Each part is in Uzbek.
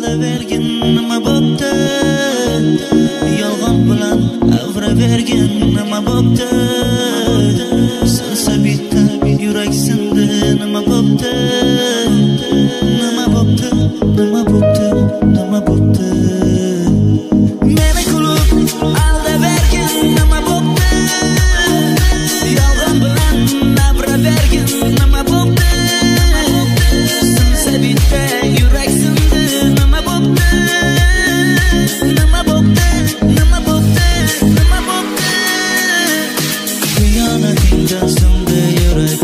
aldavergin nima bo'pti? Yolg'on bilan avravergin nima bo'pti? Sinsa bitta yurak sindi nima bo'pti? Nima bo'pti? Nima bo'pti? Nima bo'pti? Meni kulib aldavergin nima bo'pti? Yolg'on bilan avravergin nima bo'pti? Sinsa bitta yurak sindi nima bo'pti? Nima bo'pti? Nima bo'pti? Nima bo'pti? Xiyonatingdan sindi yurak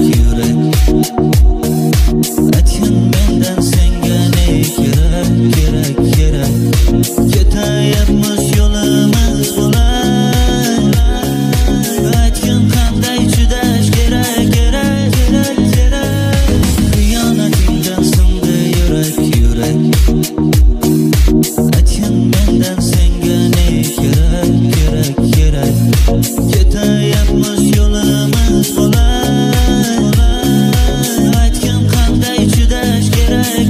aytgin mendan senga ne kerak ketayapmiz yo'limiz bo'lay aytgin qanday chidash kerak xiyonatingdan sindi yurak aytgin mendan senga ne kerak ketayapmiz yo'limiz bo'lay aytgin qanday chidash kerak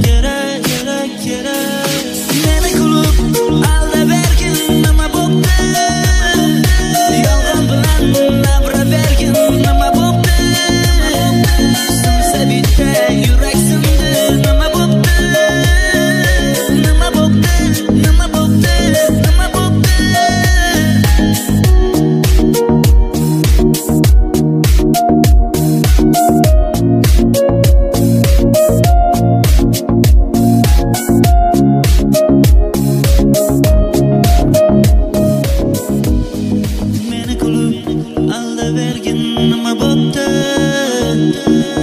meni kulib aldavergin nima bo'pti? Yolg'on bilan avravergin nima bo'pti? Sinsa bitta yurak sindi nima bo'pti? Nima bo'pti? Nima bo'pti? Nima bo'pti? Meni kulib aldavergin nima bo'pti?